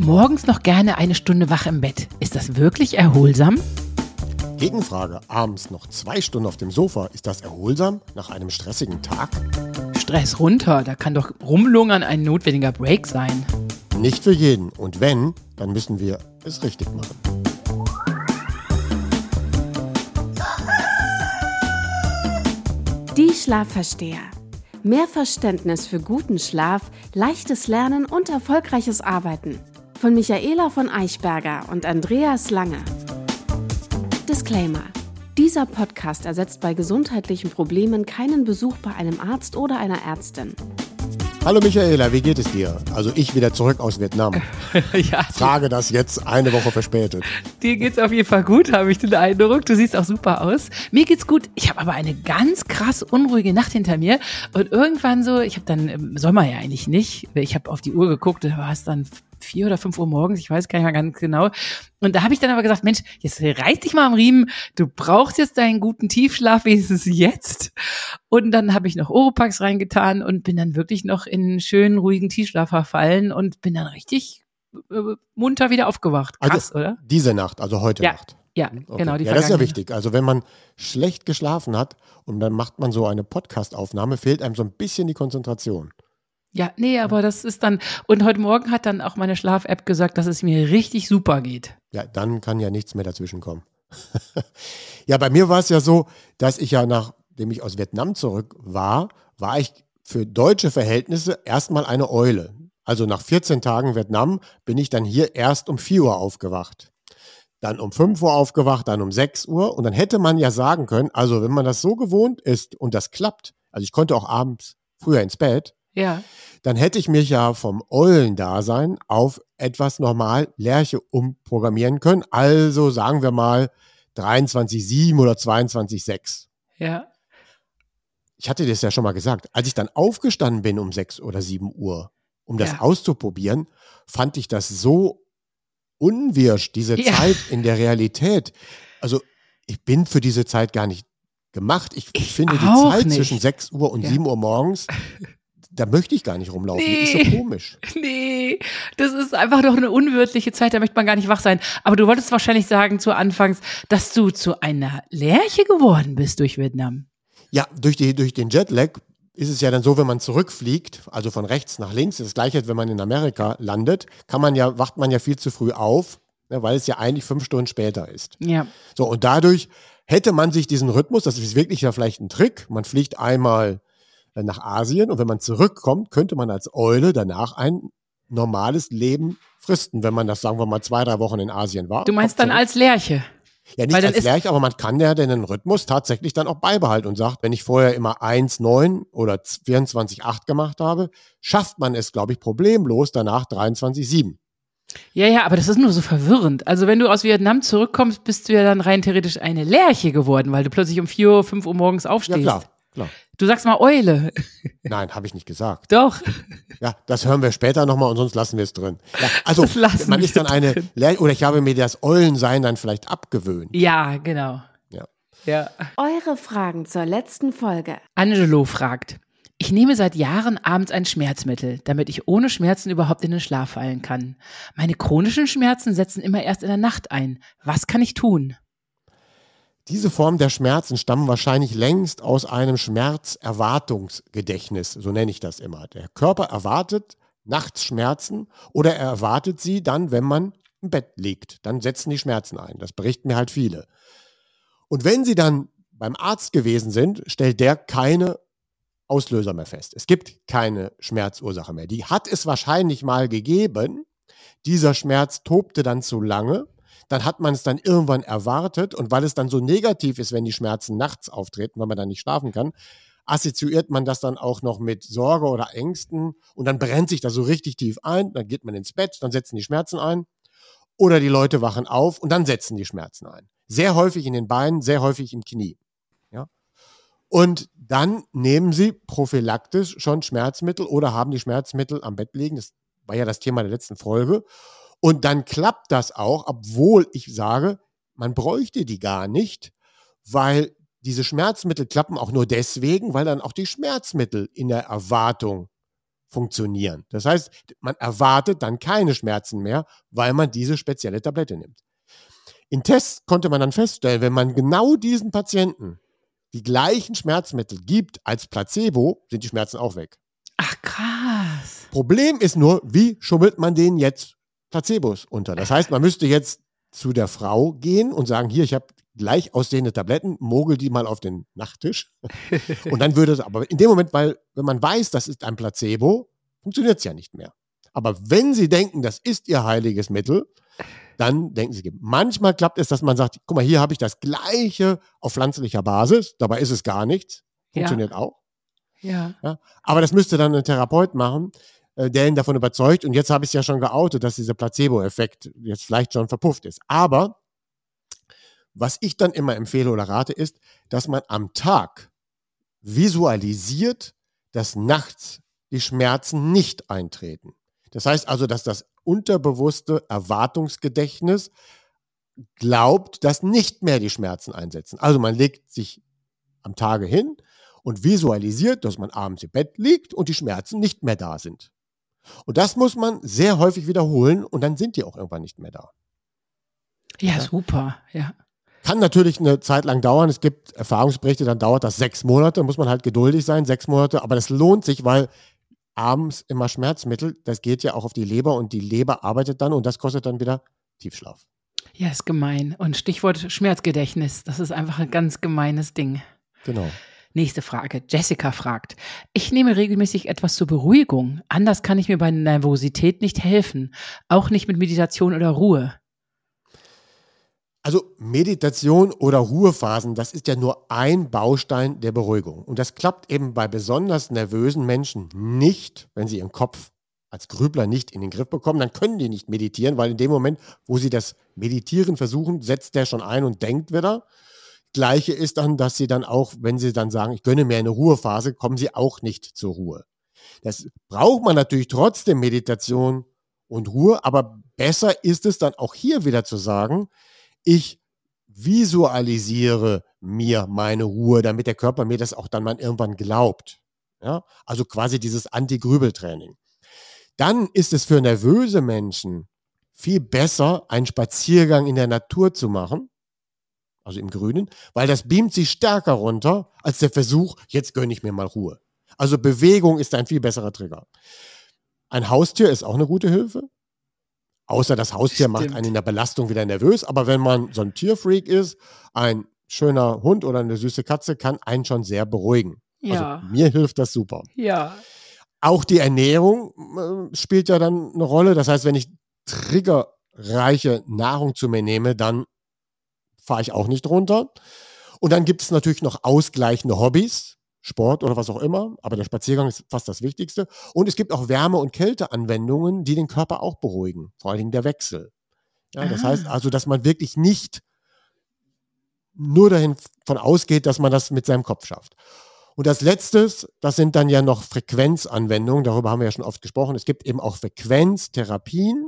Morgens noch gerne eine Stunde wach im Bett. Ist das wirklich erholsam? Gegenfrage, abends noch 2 Stunden auf dem Sofa. Ist das erholsam nach einem stressigen Tag? Stress runter, da kann doch Rumlungern ein notwendiger Break sein. Nicht für jeden. Und wenn, dann müssen wir es richtig machen. Die Schlafversteher. Mehr Verständnis für guten Schlaf, leichtes Lernen und erfolgreiches Arbeiten. Von Michaela von Eichberger und Andreas Lange. Disclaimer. Dieser Podcast ersetzt bei gesundheitlichen Problemen keinen Besuch bei einem Arzt oder einer Ärztin. Hallo Michaela, wie geht es dir? Also ich wieder zurück aus Vietnam. Ja, Frage das jetzt eine Woche verspätet. dir geht's auf jeden Fall gut, habe ich den Eindruck. Du siehst auch super aus. Mir geht's gut. Ich habe aber eine ganz krass unruhige Nacht hinter mir. Und irgendwann so, ich habe dann im Sommer ja eigentlich nicht, ich habe auf die Uhr geguckt, da war es dann 4 oder 5 Uhr morgens, ich weiß gar nicht mehr ganz genau. Und da habe ich dann aber gesagt, Mensch, jetzt reiß dich mal am Riemen, du brauchst jetzt deinen guten Tiefschlaf, wenigstens jetzt. Und dann habe ich noch Oropax reingetan und bin dann wirklich noch in einen schönen, ruhigen Tiefschlaf verfallen und bin dann richtig munter wieder aufgewacht. Krass, also, oder? Diese Nacht, also heute Nacht. Ja, Okay. genau. Die Ja, das ist ja vergangene. wichtig. Also wenn man schlecht geschlafen hat und dann macht man so eine Podcast-Aufnahme, fehlt einem so ein bisschen die Konzentration. Ja, nee, aber das ist dann, und heute Morgen hat dann auch meine Schlaf-App gesagt, dass es mir richtig super geht. Ja, dann kann ja nichts mehr dazwischen kommen. Ja, bei mir war es ja so, dass ich ja, nachdem ich aus Vietnam zurück war ich für deutsche Verhältnisse erstmal eine Eule. Also nach 14 Tagen Vietnam bin ich dann hier erst um 4 Uhr aufgewacht. Dann um 5 Uhr aufgewacht, dann um 6 Uhr. Und dann hätte man ja sagen können, also wenn man das so gewohnt ist und das klappt, also ich konnte auch abends früher ins Bett, Ja. dann hätte ich mich ja vom Eulendasein auf etwas normal Lerche umprogrammieren können. Also sagen wir mal 23,7 oder 22,6. Ja. Ich hatte das ja schon mal gesagt. Als ich dann aufgestanden bin um 6 oder 7 Uhr, um das Ja. auszuprobieren, fand ich das so unwirsch, diese Ja. Zeit in der Realität. Also ich bin für diese Zeit gar nicht gemacht. Ich finde die auch Zeit nicht. zwischen 6 Uhr und Ja. 7 Uhr morgens, da möchte ich gar nicht rumlaufen. Die ist so komisch. Nee, das ist einfach doch eine unwirtliche Zeit, da möchte man gar nicht wach sein. Aber du wolltest wahrscheinlich sagen zu Anfangs, dass du zu einer Lerche geworden bist durch Vietnam. Ja, durch den Jetlag ist es ja dann so, wenn man zurückfliegt, also von rechts nach links, das gleiche, als wenn man in Amerika landet, wacht man ja viel zu früh auf, ne, weil es ja eigentlich 5 Stunden später ist. Ja. So, und dadurch hätte man sich diesen Rhythmus, das ist wirklich ja vielleicht ein Trick, man fliegt einmal nach Asien und wenn man zurückkommt, könnte man als Eule danach ein normales Leben fristen, wenn man das, sagen wir mal, 2, 3 Wochen in Asien war. Du meinst Kommt dann zurück. als Lerche. Ja, nicht weil dann als ist- Lerche, aber man kann ja den Rhythmus tatsächlich dann auch beibehalten und sagt, wenn ich vorher immer 1,9 oder 24,8 gemacht habe, schafft man es, glaube ich, problemlos danach 23,7. Ja, aber das ist nur so verwirrend. Also wenn du aus Vietnam zurückkommst, bist du ja dann rein theoretisch eine Lerche geworden, weil du plötzlich um 4 Uhr, 5 Uhr morgens Ja, aufstehst. klar. Du sagst mal Eule. Nein, habe ich nicht gesagt. Doch. Ja, das hören wir später nochmal und sonst lassen wir es drin. Ja, also, Das lassen man wir ist dann eine drin. Lerche, oder ich habe mir das Eulensein dann vielleicht abgewöhnt. Ja, genau. Ja. Ja. Eure Fragen zur letzten Folge. Angelo fragt, ich nehme seit Jahren abends ein Schmerzmittel, damit ich ohne Schmerzen überhaupt in den Schlaf fallen kann. Meine chronischen Schmerzen setzen immer erst in der Nacht ein. Was kann ich tun? Diese Form der Schmerzen stammen wahrscheinlich längst aus einem Schmerzerwartungsgedächtnis, so nenne ich das immer. Der Körper erwartet nachts Schmerzen oder er erwartet sie dann, wenn man im Bett liegt. Dann setzen die Schmerzen ein. Das berichten mir halt viele. Und wenn sie dann beim Arzt gewesen sind, stellt der keine Auslöser mehr fest. Es gibt keine Schmerzursache mehr. Die hat es wahrscheinlich mal gegeben. Dieser Schmerz tobte dann zu lange. Dann hat man es dann irgendwann erwartet und weil es dann so negativ ist, wenn die Schmerzen nachts auftreten, weil man dann nicht schlafen kann, assoziiert man das dann auch noch mit Sorge oder Ängsten und dann brennt sich das so richtig tief ein, dann geht man ins Bett, dann setzen die Schmerzen ein oder die Leute wachen auf und dann setzen die Schmerzen ein. Sehr häufig in den Beinen, sehr häufig im Knie. Ja? Und dann nehmen sie prophylaktisch schon Schmerzmittel oder haben die Schmerzmittel am Bett liegen. Das war ja das Thema der letzten Folge. Und dann klappt das auch, obwohl ich sage, man bräuchte die gar nicht, weil diese Schmerzmittel klappen auch nur deswegen, weil dann auch die Schmerzmittel in der Erwartung funktionieren. Das heißt, man erwartet dann keine Schmerzen mehr, weil man diese spezielle Tablette nimmt. In Tests konnte man dann feststellen, wenn man genau diesen Patienten die gleichen Schmerzmittel gibt als Placebo, sind die Schmerzen auch weg. Ach, krass. Problem ist nur, wie schummelt man denen jetzt Placebos unter? Das heißt, man müsste jetzt zu der Frau gehen und sagen, hier, ich habe gleich aussehende Tabletten, mogel die mal auf den Nachttisch. Und dann würde es, aber in dem Moment, weil, wenn man weiß, das ist ein Placebo, funktioniert es ja nicht mehr. Aber wenn Sie denken, das ist Ihr heiliges Mittel, dann denken Sie, manchmal klappt es, dass man sagt, guck mal, hier habe ich das Gleiche auf pflanzlicher Basis, dabei ist es gar nichts, funktioniert auch. Ja. Ja, aber das müsste dann ein Therapeut machen, der ihn davon überzeugt. Und jetzt habe ich es ja schon geoutet, dass dieser Placebo-Effekt jetzt vielleicht schon verpufft ist. Aber was ich dann immer empfehle oder rate, ist, dass man am Tag visualisiert, dass nachts die Schmerzen nicht eintreten. Das heißt also, dass das unterbewusste Erwartungsgedächtnis glaubt, dass nicht mehr die Schmerzen einsetzen. Also man legt sich am Tage hin und visualisiert, dass man abends im Bett liegt und die Schmerzen nicht mehr da sind. Und das muss man sehr häufig wiederholen und dann sind die auch irgendwann nicht mehr da. Ja, super, ja. Kann natürlich eine Zeit lang dauern. Es gibt Erfahrungsberichte, dann dauert das 6 Monate, muss man halt geduldig sein, 6 Monate. Aber das lohnt sich, weil abends immer Schmerzmittel, das geht ja auch auf die Leber und die Leber arbeitet dann und das kostet dann wieder Tiefschlaf. Ja, ist gemein. Und Stichwort Schmerzgedächtnis, das ist einfach ein ganz gemeines Ding. Genau. Nächste Frage. Jessica fragt, ich nehme regelmäßig etwas zur Beruhigung. Anders kann ich mir bei Nervosität nicht helfen. Auch nicht mit Meditation oder Ruhe. Also Meditation oder Ruhephasen, das ist ja nur ein Baustein der Beruhigung. Und das klappt eben bei besonders nervösen Menschen nicht, wenn sie ihren Kopf als Grübler nicht in den Griff bekommen. Dann können die nicht meditieren, weil in dem Moment, wo sie das Meditieren versuchen, setzt der schon ein und denkt wieder. Gleiche ist dann, dass sie dann auch, wenn sie dann sagen, ich gönne mir eine Ruhephase, kommen sie auch nicht zur Ruhe. Das braucht man natürlich trotzdem Meditation und Ruhe, aber besser ist es dann auch hier wieder zu sagen, ich visualisiere mir meine Ruhe, damit der Körper mir das auch dann mal irgendwann glaubt. Ja? Also quasi dieses Anti-Grübel-Training. Dann ist es für nervöse Menschen viel besser, einen Spaziergang in der Natur zu machen, also im Grünen, weil das beamt sie stärker runter als der Versuch, jetzt gönne ich mir mal Ruhe. Also Bewegung ist ein viel besserer Trigger. Ein Haustier ist auch eine gute Hilfe. Außer das Haustier macht einen in der Belastung wieder nervös. Aber wenn man so ein Tierfreak ist, ein schöner Hund oder eine süße Katze kann einen schon sehr beruhigen. Ja. Also mir hilft das super. Ja. Auch die Ernährung spielt ja dann eine Rolle. Das heißt, wenn ich triggerreiche Nahrung zu mir nehme, dann fahre ich auch nicht runter. Und dann gibt es natürlich noch ausgleichende Hobbys, Sport oder was auch immer, aber der Spaziergang ist fast das Wichtigste. Und es gibt auch Wärme- und Kälteanwendungen, die den Körper auch beruhigen, vor allen Dingen der Wechsel. Ja, das heißt also, dass man wirklich nicht nur davon ausgeht, dass man das mit seinem Kopf schafft. Und das Letzte, das sind dann ja noch Frequenzanwendungen, darüber haben wir ja schon oft gesprochen. Es gibt eben auch Frequenztherapien,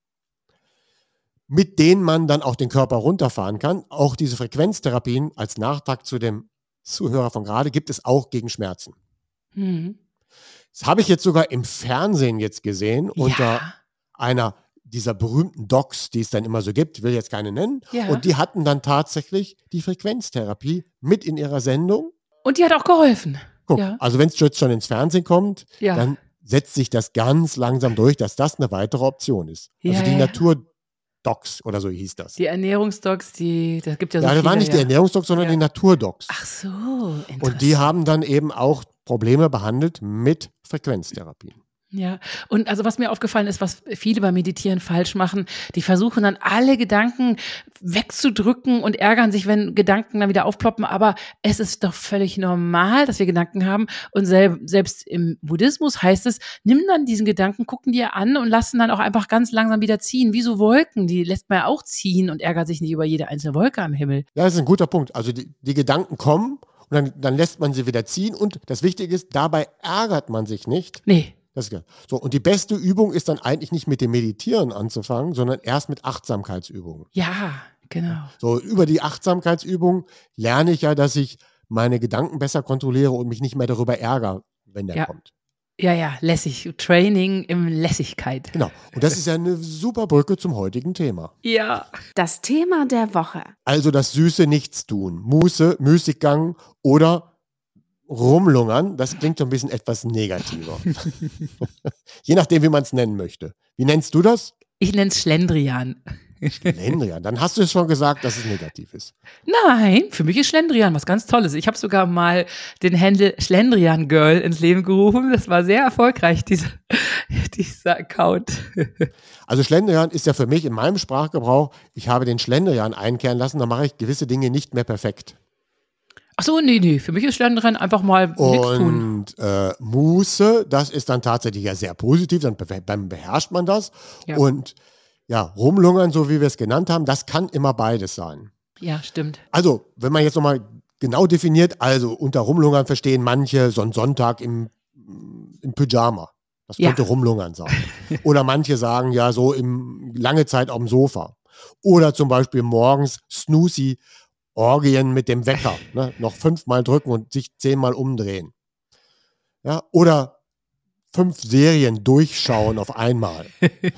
mit denen man dann auch den Körper runterfahren kann. Auch diese Frequenztherapien, als Nachtrag zu dem Zuhörer von gerade, gibt es auch gegen Schmerzen. Mhm. Das habe ich jetzt sogar im Fernsehen jetzt gesehen, unter einer dieser berühmten Docs, die es dann immer so gibt, will jetzt keine nennen. Ja. Und die hatten dann tatsächlich die Frequenztherapie mit in ihrer Sendung. Und die hat auch geholfen. Guck, Ja. also wenn es jetzt schon ins Fernsehen kommt, Ja. dann setzt sich das ganz langsam durch, dass das eine weitere Option ist. Also Ja, die ja. Naturdocs oder so hieß das. Die Ernährungsdocs, das gibt ja so Ja, das viele. waren nicht die Ernährungsdocs, sondern Ja. die Naturdocs. Ach so, interessant. Und die haben dann eben auch Probleme behandelt mit Frequenztherapien. Ja, und also was mir aufgefallen ist, was viele beim Meditieren falsch machen, die versuchen dann alle Gedanken wegzudrücken und ärgern sich, wenn Gedanken dann wieder aufploppen, aber es ist doch völlig normal, dass wir Gedanken haben und selbst im Buddhismus heißt es, nimm dann diesen Gedanken, gucken dir an und lassen dann auch einfach ganz langsam wieder ziehen, wie so Wolken, die lässt man ja auch ziehen und ärgert sich nicht über jede einzelne Wolke am Himmel. Ja, das ist ein guter Punkt. Also die Gedanken kommen und dann lässt man sie wieder ziehen und das Wichtige ist, dabei ärgert man sich nicht. Nee. Das ist so, und die beste Übung ist dann eigentlich nicht mit dem Meditieren anzufangen, sondern erst mit Achtsamkeitsübungen. Ja, genau. So, über die Achtsamkeitsübung lerne ich ja, dass ich meine Gedanken besser kontrolliere und mich nicht mehr darüber ärgere, wenn der kommt. Ja, lässig. Training im Lässigkeit. Genau. Und das ist ja eine super Brücke zum heutigen Thema. Ja. Das Thema der Woche. Also das süße Nichtstun, Muße, Müßiggang oder Rumlungern, das klingt so ein bisschen etwas negativer. Je nachdem, wie man es nennen möchte. Wie nennst du das? Ich nenne es Schlendrian. Schlendrian. Dann hast du es schon gesagt, dass es negativ ist. Nein, für mich ist Schlendrian was ganz Tolles. Ich habe sogar mal den Handle Schlendrian Girl ins Leben gerufen. Das war sehr erfolgreich, dieser Account. Also Schlendrian ist ja für mich in meinem Sprachgebrauch, ich habe den Schlendrian einkehren lassen, dann mache ich gewisse Dinge nicht mehr perfekt. Ach so, nee. Für mich ist Schlendrian einfach mal nichts tun. Und Muße, das ist dann tatsächlich ja sehr positiv, dann beherrscht man das. Ja. Und ja, Rumlungern, so wie wir es genannt haben, das kann immer beides sein. Ja, stimmt. Also, wenn man jetzt nochmal genau definiert, also unter Rumlungern verstehen manche so einen Sonntag im Pyjama. Das könnte Rumlungern sein. Oder manche sagen ja so lange Zeit auf dem Sofa. Oder zum Beispiel morgens Snoozy, Orgien mit dem Wecker. Ne? Noch 5-mal drücken und sich 10-mal umdrehen. Ja? Oder 5 Serien durchschauen auf einmal.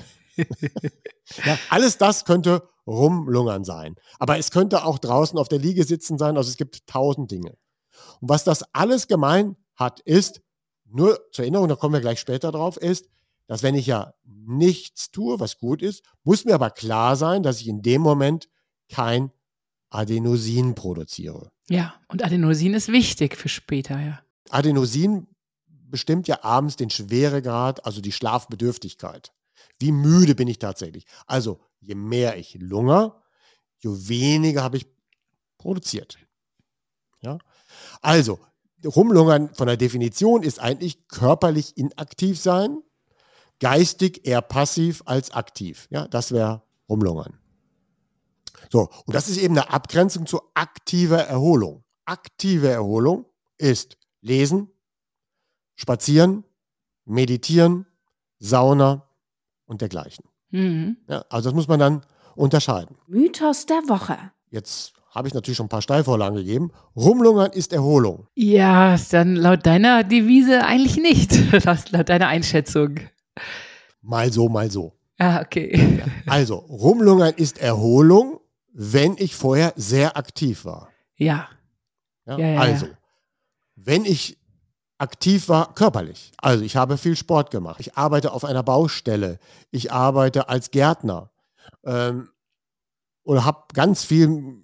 Ja, alles das könnte Rumlungern sein. Aber es könnte auch draußen auf der Liege sitzen sein. Also es gibt 1000 Dinge. Und was das alles gemein hat, ist, nur zur Erinnerung, da kommen wir gleich später drauf, ist, dass wenn ich ja nichts tue, was gut ist, muss mir aber klar sein, dass ich in dem Moment kein Adenosin produziere. Ja, und Adenosin ist wichtig für später, ja. Adenosin bestimmt ja abends den Schweregrad, also die Schlafbedürftigkeit. Wie müde bin ich tatsächlich? Also, je mehr ich lungere, je weniger habe ich produziert. Ja? Also, Rumlungern von der Definition ist eigentlich körperlich inaktiv sein, geistig eher passiv als aktiv. Ja, das wäre Rumlungern. So, und das ist eben eine Abgrenzung zu aktiver Erholung. Aktive Erholung ist Lesen, Spazieren, Meditieren, Sauna und dergleichen. Mhm. Ja, also das muss man dann unterscheiden. Mythos der Woche. Jetzt habe ich natürlich schon ein paar Steilvorlagen gegeben. Rumlungern ist Erholung. Ja, ist dann laut deiner Devise eigentlich nicht, laut deiner Einschätzung. Mal so, mal so. Ah, okay. Also, Rumlungern ist Erholung, wenn ich vorher sehr aktiv war. Ja. Ja? Ja. Also, wenn ich aktiv war, körperlich, also ich habe viel Sport gemacht, ich arbeite auf einer Baustelle, ich arbeite als Gärtner, oder habe ganz viel,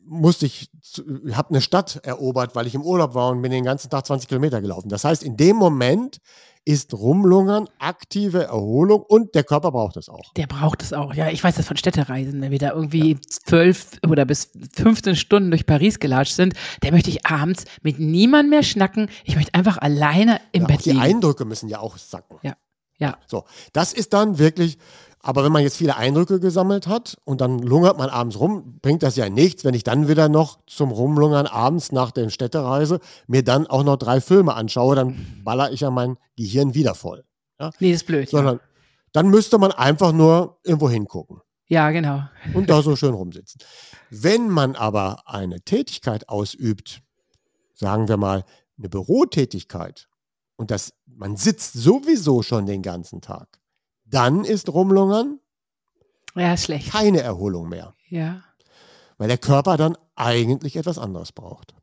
habe eine Stadt erobert, weil ich im Urlaub war und bin den ganzen Tag 20 Kilometer gelaufen. Das heißt, in dem Moment ist Rumlungern aktive Erholung und der Körper braucht es auch. Der braucht es auch. Ja, ich weiß das von Städtereisen, wenn wir da irgendwie 12 oder bis 15 Stunden durch Paris gelatscht sind, da möchte ich abends mit niemandem mehr schnacken. Ich möchte einfach alleine im Bett liegen. Die Eindrücke müssen ja auch sacken. Ja. So, das ist dann wirklich, aber wenn man jetzt viele Eindrücke gesammelt hat und dann lungert man abends rum, bringt das ja nichts, wenn ich dann wieder noch zum Rumlungern abends nach der Städtereise mir dann auch noch 3 Filme anschaue, dann baller ich ja mein Gehirn wieder voll. Ja? Nee, das ist blöd. Sondern dann müsste man einfach nur irgendwo hingucken. Ja, genau. Und da so schön rumsitzen. Wenn man aber eine Tätigkeit ausübt, sagen wir mal eine Bürotätigkeit, und man sitzt sowieso schon den ganzen Tag, dann ist Rumlungern Ja, ist schlecht. keine Erholung mehr. Ja. Weil der Körper dann eigentlich etwas anderes braucht.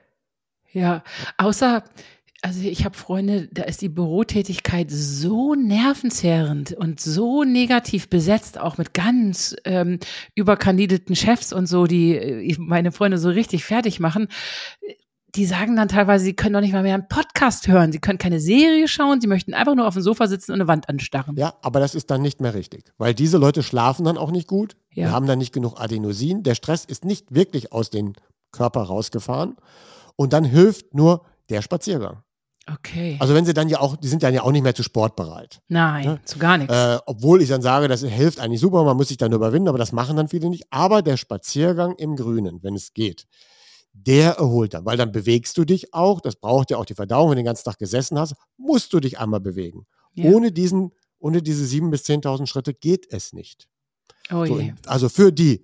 Ja, also ich habe Freunde, da ist die Bürotätigkeit so nervenzehrend und so negativ besetzt, auch mit ganz überkandidelten Chefs und so, die meine Freunde so richtig fertig machen. Die sagen dann teilweise, sie können doch nicht mal mehr einen Podcast hören, sie können keine Serie schauen, sie möchten einfach nur auf dem Sofa sitzen und eine Wand anstarren. Ja, aber das ist dann nicht mehr richtig. Weil diese Leute schlafen dann auch nicht gut, Ja. die haben dann nicht genug Adenosin, der Stress ist nicht wirklich aus dem Körper rausgefahren und dann hilft nur der Spaziergang. Okay. Also wenn sie dann ja auch, die sind dann ja auch nicht mehr zu sportbereit. Nein, Ja. zu gar nichts. Obwohl ich dann sage, das hilft eigentlich super, man muss sich dann überwinden, aber das machen dann viele nicht. Aber der Spaziergang im Grünen, wenn es geht, der erholt dann, weil dann bewegst du dich auch, das braucht ja auch die Verdauung, wenn du den ganzen Tag gesessen hast, musst du dich einmal bewegen. Ja. Ohne diese 7.000 bis 10.000 Schritte geht es nicht. Oh So, je. also für die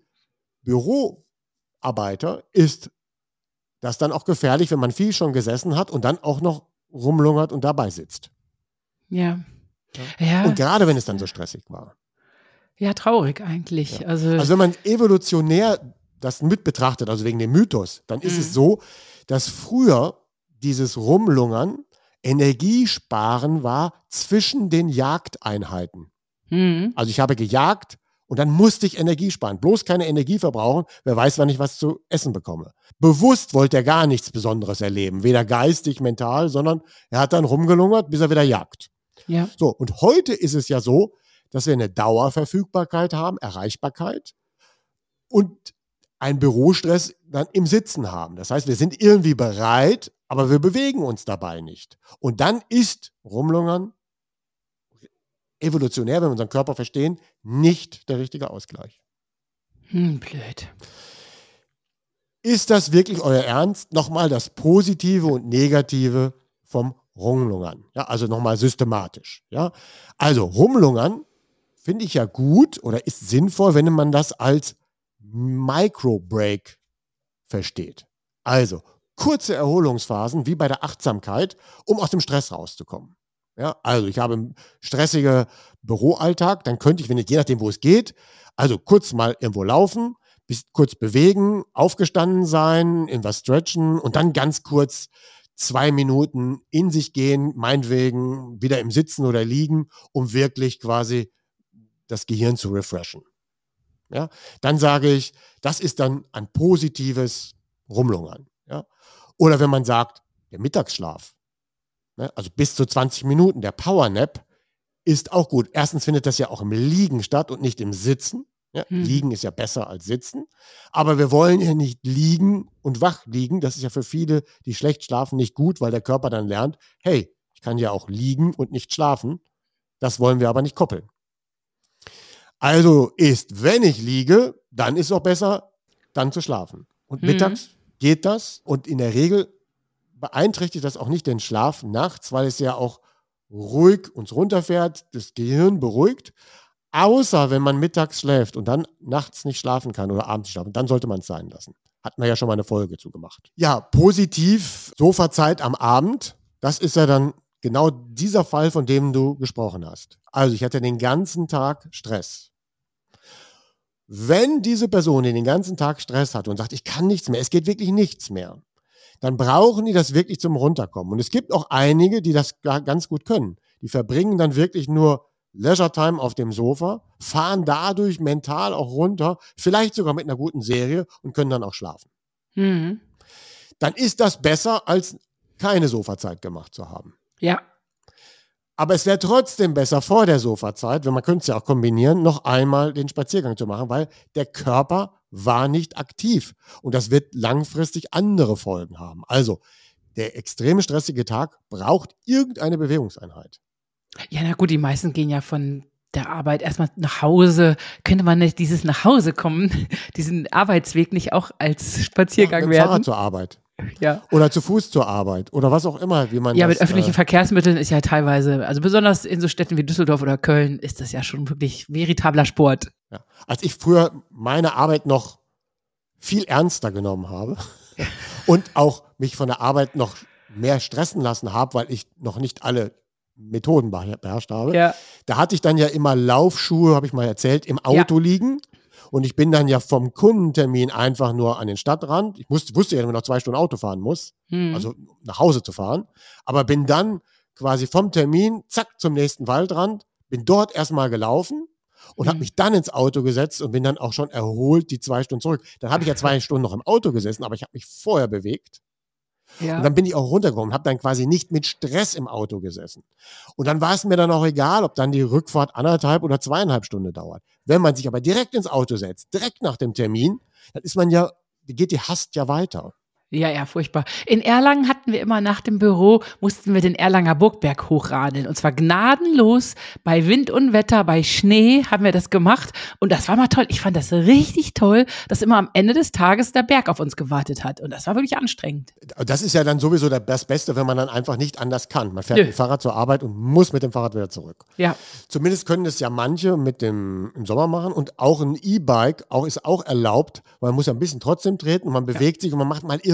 Büroarbeiter ist das dann auch gefährlich, wenn man viel schon gesessen hat und dann auch noch rumlungert und dabei sitzt. Ja. Ja. Und gerade wenn es dann so stressig war. Ja, traurig eigentlich. Ja. Also wenn man evolutionär das mit betrachtet, also wegen dem Mythos, dann ist es so, dass früher dieses Rumlungern Energiesparen war zwischen den Jagdeinheiten. Also ich habe gejagt und dann musste ich Energie sparen. Bloß keine Energie verbrauchen, wer weiß, wann ich was zu essen bekomme. Bewusst wollte er gar nichts Besonderes erleben, weder geistig, mental, sondern er hat dann rumgelungert, bis er wieder jagt. Ja. So, und heute ist es ja so, dass wir eine Dauerverfügbarkeit haben, Erreichbarkeit und einen Bürostress dann im Sitzen haben. Das heißt, wir sind irgendwie bereit, aber wir bewegen uns dabei nicht. Und dann ist Rumlungern evolutionär, wenn wir unseren Körper verstehen, nicht der richtige Ausgleich. Blöd. Ist das wirklich euer Ernst? Nochmal das Positive und Negative vom Rumlungern. Ja, also nochmal systematisch. Ja, also Rumlungern finde ich ja gut oder ist sinnvoll, wenn man das als Micro-Break versteht. Also kurze Erholungsphasen wie bei der Achtsamkeit, um aus dem Stress rauszukommen. Ja, also ich habe einen stressigen Büroalltag, dann könnte ich, wenn ich, je nachdem, wo es geht, also kurz mal irgendwo laufen, kurz bewegen, aufgestanden sein, irgendwas stretchen und dann ganz kurz 2 Minuten in sich gehen, meinetwegen wieder im Sitzen oder Liegen, um wirklich quasi das Gehirn zu refreshen. Ja, dann sage ich, das ist dann ein positives Rumlungern. Ja? Oder wenn man sagt, der Mittagsschlaf, ne, also bis zu 20 Minuten, der Powernap ist auch gut. Erstens findet das ja auch im Liegen statt und nicht im Sitzen. Ja? Liegen ist ja besser als Sitzen. Aber wir wollen ja nicht liegen und wach liegen. Das ist ja für viele, die schlecht schlafen, nicht gut, weil der Körper dann lernt, hey, ich kann ja auch liegen und nicht schlafen. Das wollen wir aber nicht koppeln. Also ist, wenn ich liege, dann ist es auch besser, dann zu schlafen. Und mittags geht das und in der Regel beeinträchtigt das auch nicht den Schlaf nachts, weil es ja auch ruhig uns runterfährt, das Gehirn beruhigt. Außer wenn man mittags schläft und dann nachts nicht schlafen kann oder abends nicht schlafen, dann sollte man es sein lassen. Hatten wir ja schon mal eine Folge zu gemacht. Ja, positiv, Sofazeit am Abend, das ist ja dann genau dieser Fall, von dem du gesprochen hast. Also ich hatte den ganzen Tag Stress. Wenn diese Person den ganzen Tag Stress hat und sagt, ich kann nichts mehr, es geht wirklich nichts mehr, dann brauchen die das wirklich zum Runterkommen. Und es gibt auch einige, die das ganz gut können. Die verbringen dann wirklich nur Leisure Time auf dem Sofa, fahren dadurch mental auch runter, vielleicht sogar mit einer guten Serie und können dann auch schlafen. Dann ist das besser, als keine Sofazeit gemacht zu haben. Ja. Aber es wäre trotzdem besser vor der Sofazeit, wenn man könnte es ja auch kombinieren, noch einmal den Spaziergang zu machen, weil der Körper war nicht aktiv. Und das wird langfristig andere Folgen haben. Also der extrem stressige Tag braucht irgendeine Bewegungseinheit. Ja, na gut, die meisten gehen ja von der Arbeit erstmal nach Hause. Könnte man nicht dieses nach Hause kommen, diesen Arbeitsweg nicht auch als Spaziergang mit werden? Fahrrad zur Arbeit. Ja. Oder zu Fuß zur Arbeit oder was auch immer, wie man ja, das, mit öffentlichen Verkehrsmitteln ist ja teilweise, also besonders in so Städten wie Düsseldorf oder Köln, ist das ja schon wirklich veritabler Sport. Ja. Als ich früher meine Arbeit noch viel ernster genommen habe und auch mich von der Arbeit noch mehr stressen lassen habe, weil ich noch nicht alle Methoden beherrscht habe, Ja. da hatte ich dann ja immer Laufschuhe, habe ich mal erzählt, im Auto liegen. Und ich bin dann ja vom Kundentermin einfach nur an den Stadtrand. Ich wusste ja, dass ich noch 2 Stunden Auto fahren muss, also nach Hause zu fahren. Aber bin dann quasi vom Termin, zack, zum nächsten Waldrand, bin dort erstmal gelaufen und habe mich dann ins Auto gesetzt und bin dann auch schon erholt die 2 Stunden zurück. Dann habe ich ja 2 Stunden noch im Auto gesessen, aber ich habe mich vorher bewegt. Ja. Und dann bin ich auch runtergekommen, habe dann quasi nicht mit Stress im Auto gesessen. Und dann war es mir dann auch egal, ob dann die Rückfahrt 1,5 oder 2,5 Stunden dauert. Wenn man sich aber direkt ins Auto setzt, direkt nach dem Termin, dann ist man ja, geht die Hast ja weiter. Ja, ja, furchtbar. In Erlangen hatten wir immer nach dem Büro, mussten wir den Erlanger Burgberg hochradeln. Und zwar gnadenlos, bei Wind und Wetter, bei Schnee haben wir das gemacht. Und das war mal toll. Ich fand das richtig toll, dass immer am Ende des Tages der Berg auf uns gewartet hat. Und das war wirklich anstrengend. Das ist ja dann sowieso das Beste, wenn man dann einfach nicht anders kann. Man fährt mit dem Fahrrad zur Arbeit und muss mit dem Fahrrad wieder zurück. Ja. Zumindest können das ja manche im Sommer machen. Und auch ein E-Bike ist auch erlaubt, weil man muss ja ein bisschen trotzdem treten und man bewegt sich und man macht mal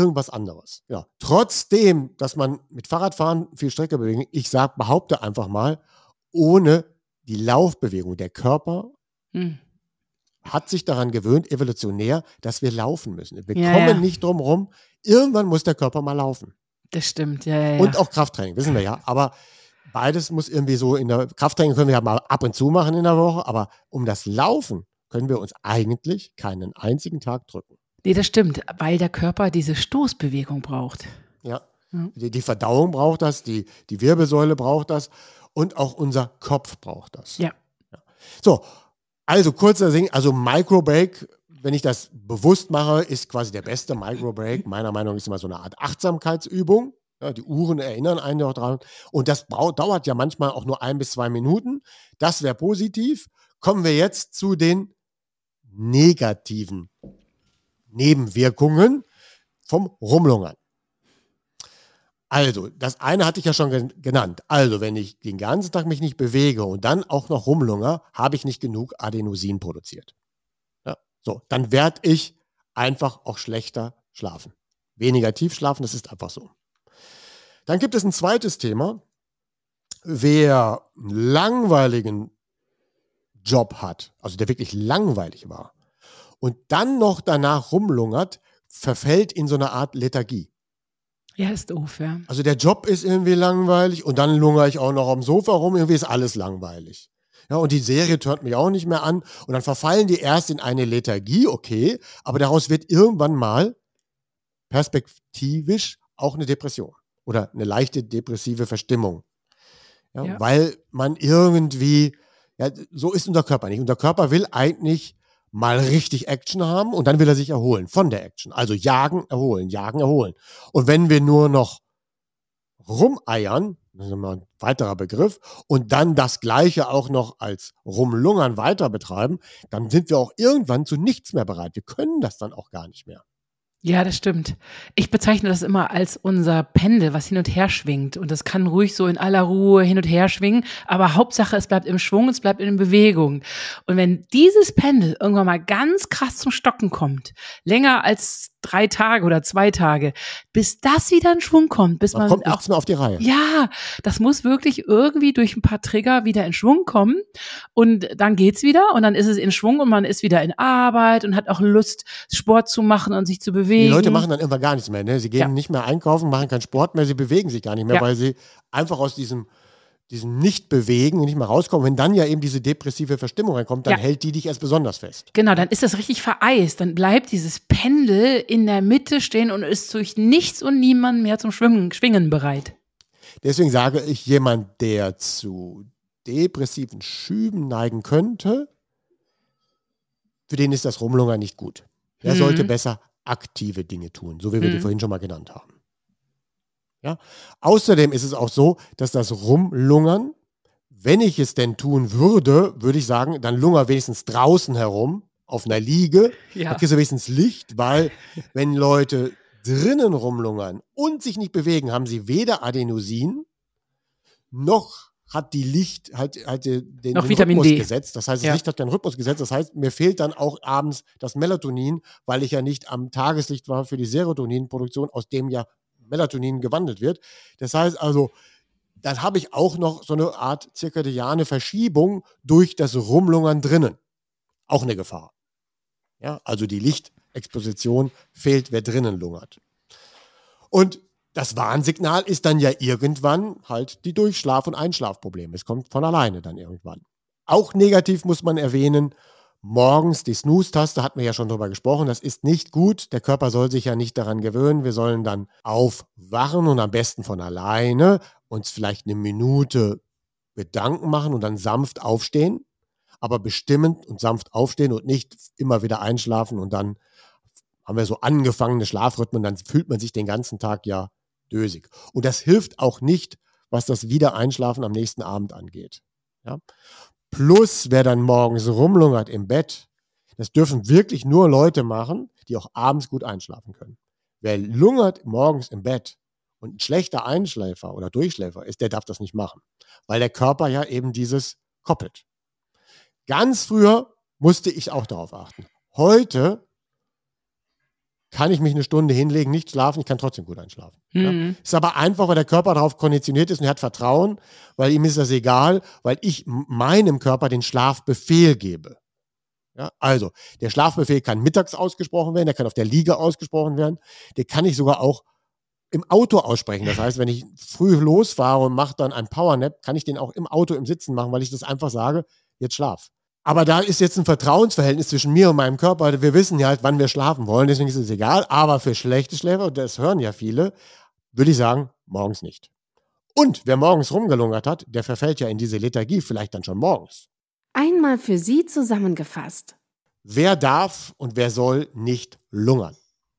irgendwas anderes. Ja. Trotzdem, dass man mit Fahrradfahren viel Strecke bewegen, behaupte einfach mal, ohne die Laufbewegung, der Körper hat sich daran gewöhnt, evolutionär, dass wir laufen müssen. Wir kommen nicht drum rum, irgendwann muss der Körper mal laufen. Das stimmt, ja. Und auch Krafttraining, wissen wir ja. Aber beides muss irgendwie so in der Krafttraining können wir ja mal ab und zu machen in der Woche, aber um das Laufen können wir uns eigentlich keinen einzigen Tag drücken. Nee, das stimmt, weil der Körper diese Stoßbewegung braucht. Ja, die Verdauung braucht das, die Wirbelsäule braucht das und auch unser Kopf braucht das. Ja. So, also kurzer Ding, also Microbreak, wenn ich das bewusst mache, ist quasi der beste Microbreak. Meiner Meinung nach ist immer so eine Art Achtsamkeitsübung. Ja, die Uhren erinnern einen auch dran. Und das dauert ja manchmal auch nur 1 bis 2 Minuten. Das wäre positiv. Kommen wir jetzt zu den negativen Nebenwirkungen vom Rumlungern. Also, das eine hatte ich ja schon genannt. Also, wenn ich den ganzen Tag mich nicht bewege und dann auch noch rumlungere, habe ich nicht genug Adenosin produziert. Ja, so, dann werde ich einfach auch schlechter schlafen. Weniger tief schlafen, das ist einfach so. Dann gibt es ein zweites Thema. Wer einen langweiligen Job hat, also der wirklich langweilig war, und dann noch danach rumlungert, verfällt in so eine Art Lethargie. Ja, ist doof, ja. Also der Job ist irgendwie langweilig und dann lungere ich auch noch am Sofa rum, irgendwie ist alles langweilig. Ja, und die Serie hört mich auch nicht mehr an und dann verfallen die erst in eine Lethargie, okay, aber daraus wird irgendwann mal perspektivisch auch eine Depression oder eine leichte depressive Verstimmung. Ja. Weil man irgendwie, so ist unser Körper nicht. Unser Körper will eigentlich mal richtig Action haben und dann will er sich erholen von der Action. Also jagen, erholen, jagen, erholen. Und wenn wir nur noch rumeiern, das ist mal ein weiterer Begriff, und dann das Gleiche auch noch als Rumlungern weiter betreiben, dann sind wir auch irgendwann zu nichts mehr bereit. Wir können das dann auch gar nicht mehr. Ja, das stimmt. Ich bezeichne das immer als unser Pendel, was hin und her schwingt. Und das kann ruhig so in aller Ruhe hin und her schwingen. Aber Hauptsache, es bleibt im Schwung, es bleibt in Bewegung. Und wenn dieses Pendel irgendwann mal ganz krass zum Stocken kommt, länger als 3 Tage oder 2 Tage, bis das wieder in Schwung kommt, bis man kommt nichts mehr auf die Reihe. Ja, das muss wirklich irgendwie durch ein paar Trigger wieder in Schwung kommen und dann geht's wieder und dann ist es in Schwung und man ist wieder in Arbeit und hat auch Lust, Sport zu machen und sich zu bewegen. Die Leute machen dann irgendwann gar nichts mehr, ne? Sie gehen nicht mehr einkaufen, machen keinen Sport mehr, sie bewegen sich gar nicht mehr, weil sie einfach aus diesem Nicht-Bewegen und nicht mehr rauskommen. Wenn dann ja eben diese depressive Verstimmung reinkommt, dann hält die dich erst besonders fest. Genau, dann ist das richtig vereist. Dann bleibt dieses Pendel in der Mitte stehen und ist durch nichts und niemanden mehr zum Schwingen bereit. Deswegen sage ich, jemand, der zu depressiven Schüben neigen könnte, für den ist das Rumlungern nicht gut. Der sollte besser aktive Dinge tun, so wie wir die vorhin schon mal genannt haben. Ja? Außerdem ist es auch so, dass das Rumlungern, wenn ich es denn tun würde, würde ich sagen, dann lunger wenigstens draußen herum, auf einer Liege, dann kriegst du wenigstens Licht, weil wenn Leute drinnen rumlungern und sich nicht bewegen, haben sie weder Adenosin, noch hat die Licht den Rhythmus gesetzt. Das heißt, das Licht hat keinen Rhythmus gesetzt. Das heißt, mir fehlt dann auch abends das Melatonin, weil ich ja nicht am Tageslicht war für die Serotoninproduktion, aus dem ja Melatonin gewandelt wird. Das heißt also, dann habe ich auch noch so eine Art zirkadiane Verschiebung durch das Rumlungern drinnen. Auch eine Gefahr. Ja, also die Lichtexposition fehlt, wer drinnen lungert. Und das Warnsignal ist dann ja irgendwann halt die Durchschlaf- und Einschlafprobleme. Es kommt von alleine dann irgendwann. Auch negativ muss man erwähnen, morgens die Snooze-Taste, hatten wir ja schon drüber gesprochen, das ist nicht gut. Der Körper soll sich ja nicht daran gewöhnen. Wir sollen dann aufwachen und am besten von alleine uns vielleicht 1 Minute Gedanken machen und dann sanft aufstehen. Aber bestimmend und sanft aufstehen und nicht immer wieder einschlafen und dann haben wir so angefangene Schlafrhythmen, dann fühlt man sich den ganzen Tag ja dösig. Und das hilft auch nicht, was das Wiedereinschlafen am nächsten Abend angeht. Ja? Plus, wer dann morgens rumlungert im Bett, das dürfen wirklich nur Leute machen, die auch abends gut einschlafen können. Wer lungert morgens im Bett und ein schlechter Einschläfer oder Durchschläfer ist, der darf das nicht machen, weil der Körper ja eben dieses koppelt. Ganz früher musste ich auch darauf achten. Heute kann ich mich eine Stunde hinlegen, nicht schlafen, ich kann trotzdem gut einschlafen. Ja? Ist aber einfach, weil der Körper darauf konditioniert ist und er hat Vertrauen, weil ihm ist das egal, weil ich meinem Körper den Schlafbefehl gebe. Ja? Also, der Schlafbefehl kann mittags ausgesprochen werden, der kann auf der Liege ausgesprochen werden, der kann ich sogar auch im Auto aussprechen. Das heißt, wenn ich früh losfahre und mache dann einen Powernap, kann ich den auch im Auto im Sitzen machen, weil ich das einfach sage, jetzt schlaf. Aber da ist jetzt ein Vertrauensverhältnis zwischen mir und meinem Körper. Wir wissen ja halt, wann wir schlafen wollen, deswegen ist es egal. Aber für schlechte Schläfer, und das hören ja viele, würde ich sagen, morgens nicht. Und wer morgens rumgelungert hat, der verfällt ja in diese Lethargie vielleicht dann schon morgens. Einmal für Sie zusammengefasst. Wer darf und wer soll nicht lungern?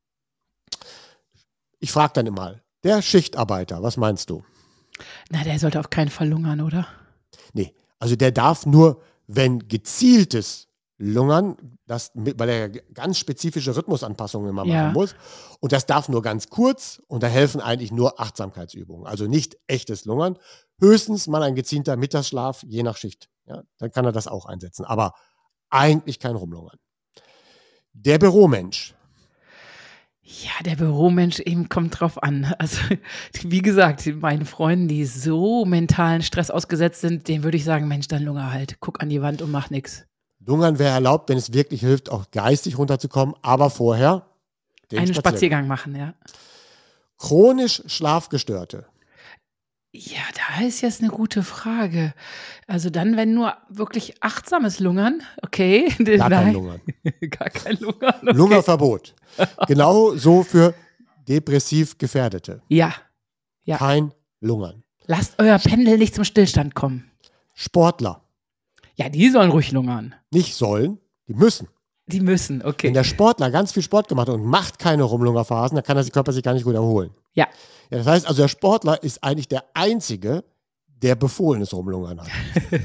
Ich frage dann immer, der Schichtarbeiter, was meinst du? Na, der sollte auf keinen Fall lungern, oder? Nee, also der darf nur, wenn gezieltes Lungern, weil er ganz spezifische Rhythmusanpassungen immer machen muss. Und das darf nur ganz kurz und da helfen eigentlich nur Achtsamkeitsübungen. Also nicht echtes Lungern, höchstens mal ein gezielter Mittagsschlaf, je nach Schicht. Ja, dann kann er das auch einsetzen, aber eigentlich kein Rumlungern. Der Büromensch. Ja, der Büromensch eben kommt drauf an. Also, wie gesagt, meine Freunde, die so mentalen Stress ausgesetzt sind, denen würde ich sagen, Mensch, dann lunger halt. Guck an die Wand und mach nix. Lungern wäre erlaubt, wenn es wirklich hilft, auch geistig runterzukommen, aber vorher einen Spaziergang machen, ja. Chronisch Schlafgestörte. Ja, da ist jetzt eine gute Frage. Also dann, wenn nur wirklich achtsames Lungern, okay. Gar kein Lungern. Gar kein Lungern, okay. Lungerverbot. Genau so für depressiv Gefährdete. Ja. Kein Lungern. Lasst euer Pendel nicht zum Stillstand kommen. Sportler. Ja, die sollen ruhig lungern. Nicht sollen, die müssen. Die müssen, okay. Wenn der Sportler ganz viel Sport gemacht hat und macht keine Rumlungerphasen, dann kann der Körper sich gar nicht gut erholen. Ja. Das heißt also, der Sportler ist eigentlich der Einzige, der befohlenes Rumlungern hat.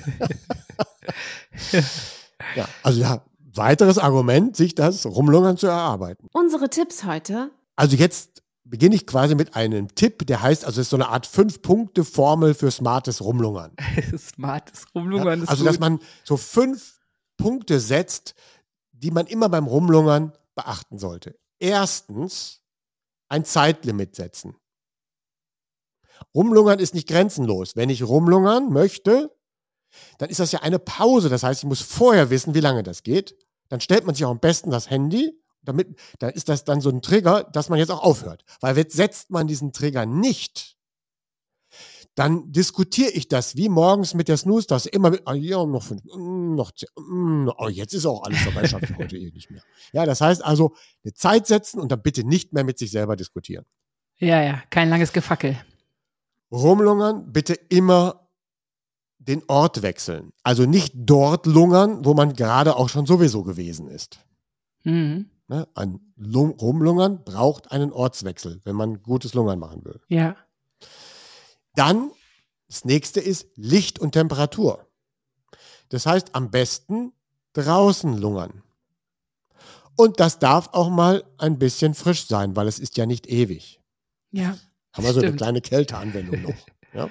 Ja, also ja, weiteres Argument, sich das Rumlungern zu erarbeiten. Unsere Tipps heute. Also jetzt beginne ich quasi mit einem Tipp, der heißt, also es ist so eine Art 5-Punkte-Formel für smartes Rumlungern. Smartes Rumlungern ist also, gut. Dass man so 5 Punkte setzt, die man immer beim Rumlungern beachten sollte. Erstens, ein Zeitlimit setzen. Rumlungern ist nicht grenzenlos. Wenn ich rumlungern möchte, dann ist das ja eine Pause. Das heißt, ich muss vorher wissen, wie lange das geht. Dann stellt man sich auch am besten das Handy, dann ist das dann so ein Trigger, dass man jetzt auch aufhört. Weil setzt man diesen Trigger nicht, dann diskutiere ich das wie morgens mit der Snooze-Taste. Immer mit, ja, noch 5, noch 10, oh, jetzt ist auch alles dabei, schaffe ich heute nicht mehr. Ja, das heißt also, eine Zeit setzen und dann bitte nicht mehr mit sich selber diskutieren. Ja, kein langes Gefackel. Rumlungern, bitte immer den Ort wechseln. Also nicht dort lungern, wo man gerade auch schon sowieso gewesen ist. Mhm. Ne? Ein Rumlungern braucht einen Ortswechsel, wenn man gutes Lungern machen will. Ja. Dann, das nächste ist Licht und Temperatur. Das heißt, am besten draußen lungern. Und das darf auch mal ein bisschen frisch sein, weil es ist ja nicht ewig. Ja. Haben wir so eine kleine Kälteanwendung noch. Ja.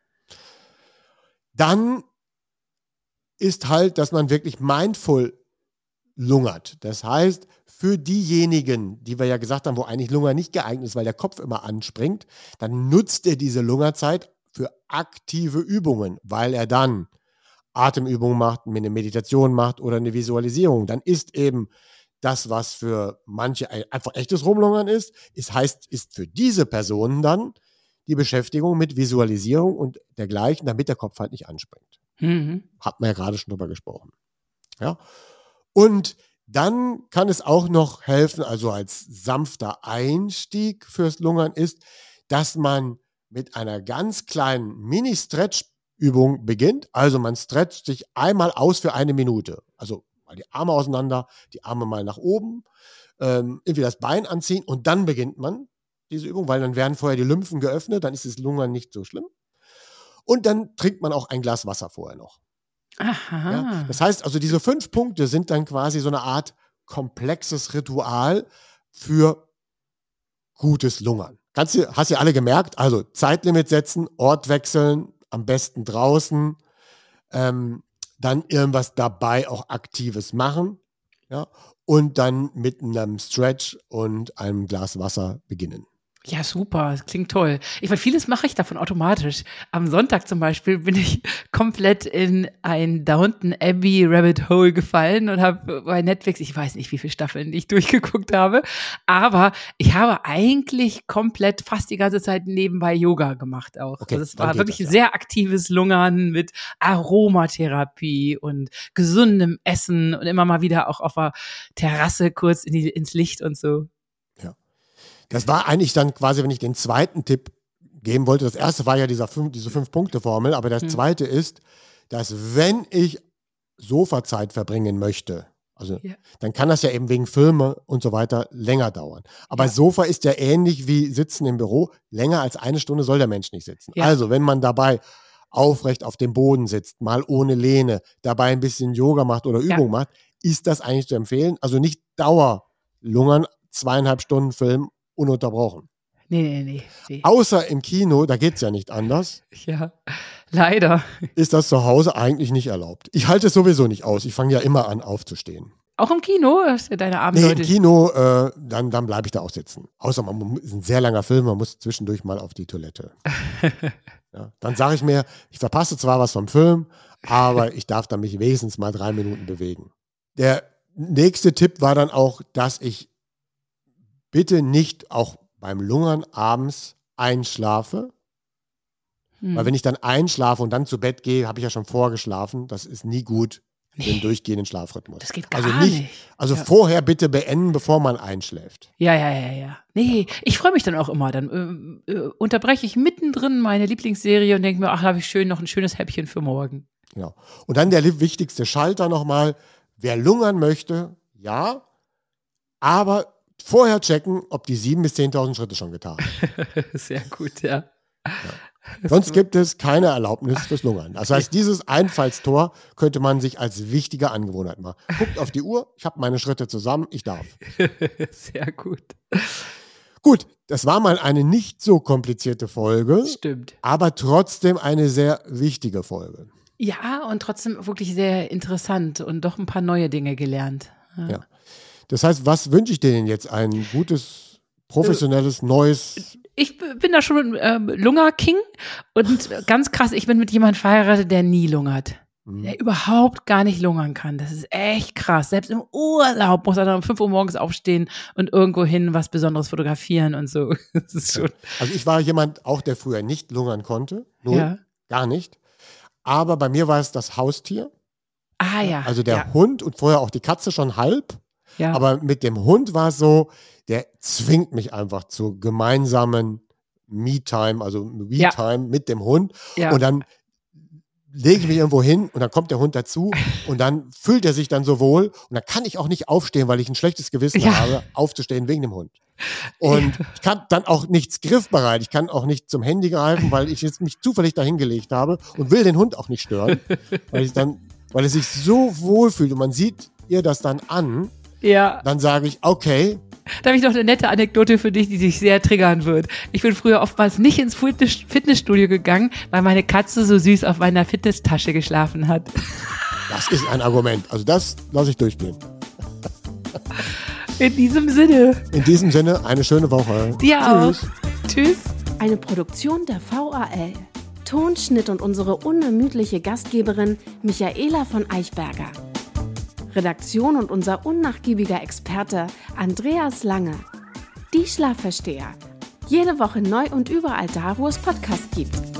Dann ist halt, dass man wirklich mindful lungert. Das heißt, für diejenigen, die wir ja gesagt haben, wo eigentlich Lungern nicht geeignet ist, weil der Kopf immer anspringt, dann nutzt er diese Lungerzeit für aktive Übungen, weil er dann Atemübungen macht, eine Meditation macht oder eine Visualisierung. Dann ist eben das, was für manche einfach echtes Rumlungern ist, ist für diese Personen dann die Beschäftigung mit Visualisierung und dergleichen, damit der Kopf halt nicht anspringt. Mhm. Hat man ja gerade schon drüber gesprochen. Ja. Und dann kann es auch noch helfen, also als sanfter Einstieg fürs Lungern ist, dass man mit einer ganz kleinen Mini-Stretch-Übung beginnt. Also man stretcht sich einmal aus für 1 Minute. Also mal die Arme auseinander, die Arme mal nach oben, irgendwie das Bein anziehen und dann beginnt man diese Übung, weil dann werden vorher die Lymphen geöffnet, dann ist das Lungern nicht so schlimm. Und dann trinkt man auch ein Glas Wasser vorher noch. Aha. Ja, das heißt also, diese 5 Punkte sind dann quasi so eine Art komplexes Ritual für gutes Lungern. Hast du alle gemerkt? Also Zeitlimit setzen, Ort wechseln, am besten draußen, dann irgendwas dabei auch Aktives machen. Ja? und dann mit einem Stretch und einem Glas Wasser beginnen. Ja, super, das klingt toll. Ich meine, vieles mache ich davon automatisch. Am Sonntag zum Beispiel bin ich komplett in ein Downton Abbey Rabbit Hole gefallen und habe bei Netflix, ich weiß nicht, wie viele Staffeln ich durchgeguckt habe, aber ich habe eigentlich komplett fast die ganze Zeit nebenbei Yoga gemacht auch. Okay, also es dann war geht wirklich das, ja. sehr aktives Lungern mit Aromatherapie und gesundem Essen und immer mal wieder auch auf der Terrasse kurz ins Licht und so. Das war eigentlich dann quasi, wenn ich den zweiten Tipp geben wollte. Das erste war ja diese 5-Punkte-Formel, aber das zweite ist, dass wenn ich Sofazeit verbringen möchte, also dann kann das ja eben wegen Filme und so weiter länger dauern. Aber Sofa ist ja ähnlich wie Sitzen im Büro. Länger als 1 Stunde soll der Mensch nicht sitzen. Ja. Also wenn man dabei aufrecht auf dem Boden sitzt, mal ohne Lehne, dabei ein bisschen Yoga macht oder Übung macht, ist das eigentlich zu empfehlen. Also nicht Dauerlungern, 2,5 Stunden Film, ununterbrochen. Nee. Außer im Kino, da geht's ja nicht anders, Ja, leider. ist das zu Hause eigentlich nicht erlaubt. Ich halte es sowieso nicht aus. Ich fange ja immer an, aufzustehen. Auch im Kino? Das ist ja deine Nee, Abendleute. im Kino, dann bleibe ich da auch sitzen. Außer ist ein sehr langer Film, man muss zwischendurch mal auf die Toilette. Ja, dann sage ich mir, ich verpasse zwar was vom Film, aber ich darf dann mich wenigstens mal 3 Minuten bewegen. Der nächste Tipp war dann auch, dass ich bitte nicht auch beim Lungern abends einschlafe. Weil wenn ich dann einschlafe und dann zu Bett gehe, habe ich ja schon vorgeschlafen. Das ist nie gut für den durchgehenden Schlafrhythmus. Das geht gar nicht. Also vorher bitte beenden, bevor man einschläft. Ja. Nee, ich freue mich dann auch immer. Dann unterbreche ich mittendrin meine Lieblingsserie und denke mir, ach, habe ich noch ein schönes Häppchen für morgen. Genau. Und dann der wichtigste Schalter nochmal. Wer lungern möchte, ja, aber vorher checken, ob die 7.000 bis 10.000 Schritte schon getan haben. Sehr gut, ja. Sonst gibt es keine Erlaubnis fürs Lungern. Das heißt, dieses Einfallstor könnte man sich als wichtige Angewohnheit machen. Guckt auf die Uhr, ich habe meine Schritte zusammen, ich darf. Sehr gut. Gut, das war mal eine nicht so komplizierte Folge, Stimmt. aber trotzdem eine sehr wichtige Folge. Ja, und trotzdem wirklich sehr interessant und doch ein paar neue Dinge gelernt. Ja. Das heißt, was wünsche ich dir denn jetzt? Ein gutes, professionelles, neues... Ich bin da schon Lunger-King und ganz krass, ich bin mit jemandem verheiratet, der nie lungert. Der überhaupt gar nicht lungern kann. Das ist echt krass. Selbst im Urlaub muss er dann um 5 Uhr morgens aufstehen und irgendwo hin was Besonderes fotografieren und so. Das ist schon. Also ich war jemand auch, der früher nicht lungern konnte. Null, gar nicht. Aber bei mir war es das Haustier. Ah ja. Also der Hund und vorher auch die Katze schon halb. Ja. Aber mit dem Hund war es so, der zwingt mich einfach zu gemeinsamen Me-Time, also We-Time mit dem Hund. Ja. Und dann lege ich mich irgendwo hin und dann kommt der Hund dazu und dann fühlt er sich dann so wohl und dann kann ich auch nicht aufstehen, weil ich ein schlechtes Gewissen habe, aufzustehen wegen dem Hund. Und ich kann dann auch nichts griffbereit, ich kann auch nicht zum Handy greifen, weil ich jetzt mich zufällig dahin gelegt habe und will den Hund auch nicht stören, weil er sich so wohl fühlt und man sieht ihr das dann an. Ja. Dann sage ich, okay. Da habe ich noch eine nette Anekdote für dich, die dich sehr triggern wird. Ich bin früher oftmals nicht ins Fitnessstudio gegangen, weil meine Katze so süß auf meiner Fitnesstasche geschlafen hat. Das ist ein Argument. Also das lasse ich durchgehen. In diesem Sinne. In diesem Sinne, eine schöne Woche. Dir auch. Tschüss. Eine Produktion der VAL. Tonschnitt und unsere unermüdliche Gastgeberin Michaela von Eichberger. Redaktion und unser unnachgiebiger Experte Andreas Lange. Die Schlafversteher. Jede Woche neu und überall da, wo es Podcasts gibt.